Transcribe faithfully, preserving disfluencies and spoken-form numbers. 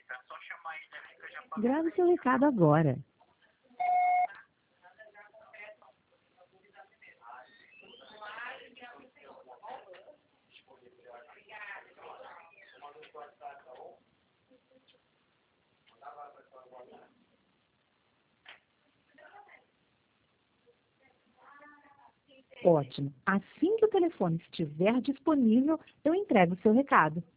Grave seu recado agora. Ótimo. Assim que o telefone estiver disponível, eu entrego o seu recado.